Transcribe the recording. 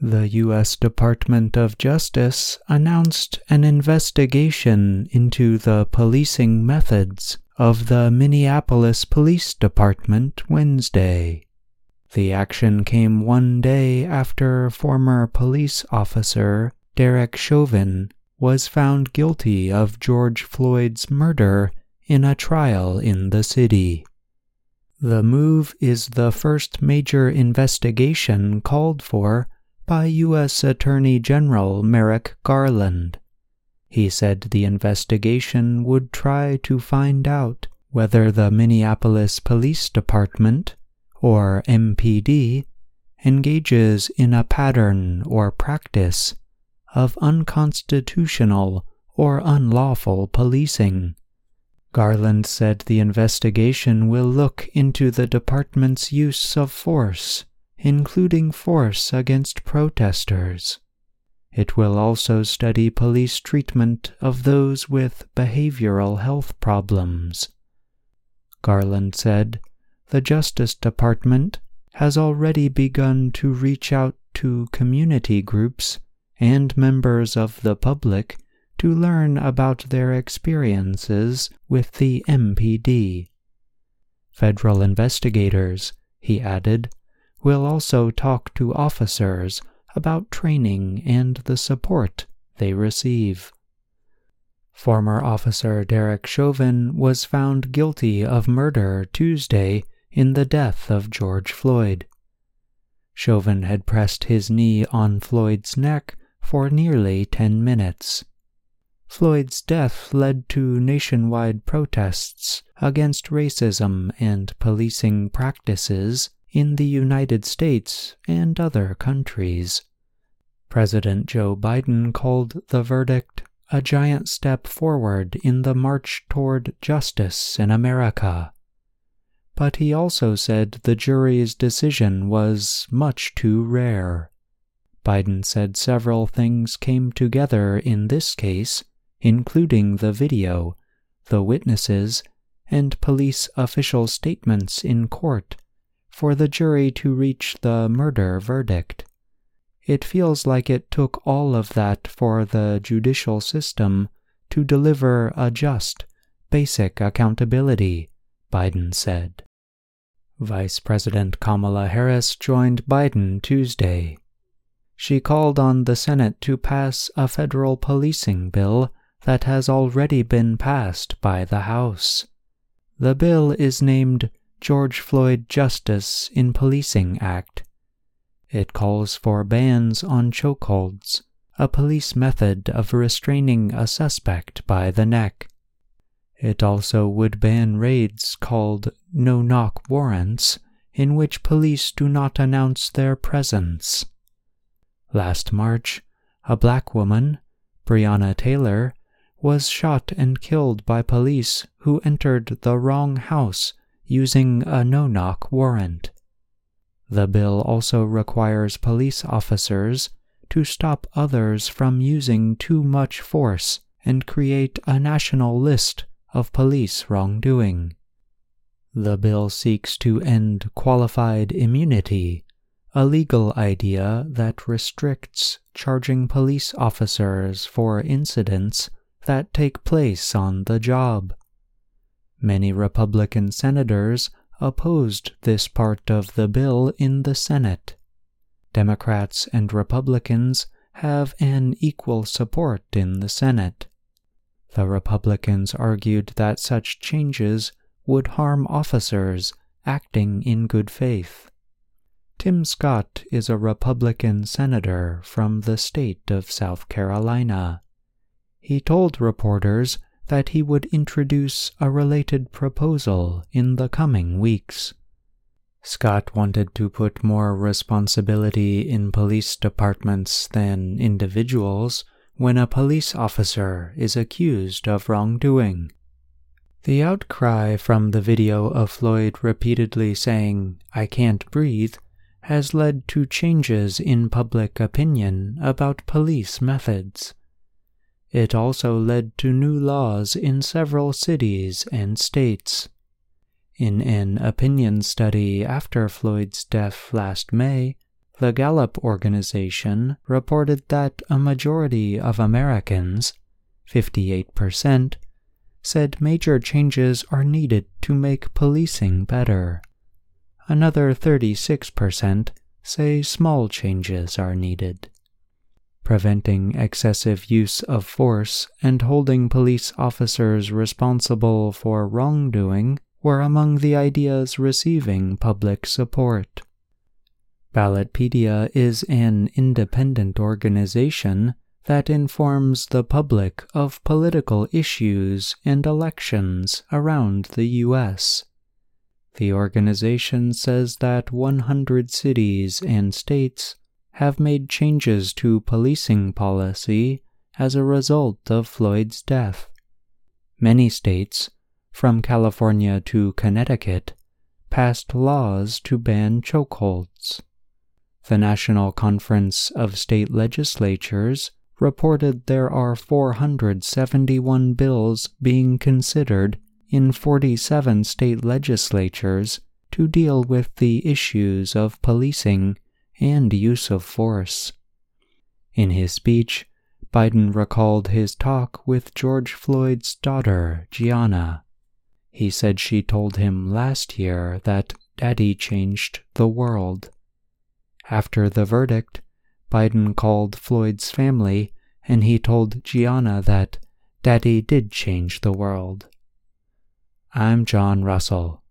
The U.S. Department of Justice announced an investigation into the policing methods of the Minneapolis Police Department Wednesday. The action came one day after former police officer Derek Chauvin was found guilty of George Floyd's murder in a trial in the city. The move is the first major investigation called for by U.S. Attorney General Merrick Garland. He said the investigation would try to find out whether the Minneapolis Police Department, or MPD, engages in a pattern or practice of unconstitutional or unlawful policing. Garland said the investigation will look into the department's use of force, including force against protesters. It will also study police treatment of those with behavioral health problems. Garland said, the Justice Department has already begun to reach out to community groups and members of the public to learn about their experiences with the MPD. Federal investigators, he added, will also talk to officers about training and the support they receive. Former officer Derek Chauvin was found guilty of murder Tuesday in the death of George Floyd. Chauvin had pressed his knee on Floyd's neck for nearly 10 minutes. Floyd's death led to nationwide protests against racism and policing practices in the United States and other countries. President Joe Biden called the verdict a giant step forward in the march toward justice in America. But he also said the jury's decision was much too rare. Biden said several things came together in this case, including the video, the witnesses, and police official statements in court, for the jury to reach the murder verdict. It feels like it took all of that for the judicial system to deliver a just, basic accountability, Biden said. Vice President Kamala Harris joined Biden Tuesday. She called on the Senate to pass a federal policing bill that has already been passed by the House. The bill is named George Floyd Justice in Policing Act. It calls for bans on chokeholds, a police method of restraining a suspect by the neck. It also would ban raids called no-knock warrants, in which police do not announce their presence. Last March, a black woman, Breonna Taylor, was shot and killed by police who entered the wrong house using a no-knock warrant. The bill also requires police officers to stop others from using too much force and create a national list of police wrongdoing. The bill seeks to end qualified immunity, a legal idea that restricts charging police officers for incidents that take place on the job. Many Republican senators opposed this part of the bill in the Senate. Democrats and Republicans have an equal support in the Senate. The Republicans argued that such changes would harm officers acting in good faith. Tim Scott is a Republican senator from the state of South Carolina. He told reporters that he would introduce a related proposal in the coming weeks. Scott wanted to put more responsibility in police departments than individuals when a police officer is accused of wrongdoing. The outcry from the video of Floyd repeatedly saying, "I can't breathe," has led to changes in public opinion about police methods. It also led to new laws in several cities and states. In an opinion study after Floyd's death last May, The Gallup organization reported that a majority of Americans, 58%, said major changes are needed to make policing better. Another 36% say small changes are needed. Preventing excessive use of force and holding police officers responsible for wrongdoing were among the ideas receiving public support. Ballotpedia is an independent organization that informs the public of political issues and elections around the U.S. The organization says that 100 cities and states have made changes to policing policy as a result of Floyd's death. Many states, from California to Connecticut, passed laws to ban chokeholds. The National Conference of State Legislatures reported there are 471 bills being considered in 47 state legislatures to deal with the issues of policing and use of force. In his speech, Biden recalled his talk with George Floyd's daughter, Gianna. He said she told him last year that Daddy changed the world. After the verdict, Biden called Floyd's family and he told Gianna that Daddy did change the world. I'm John Russell.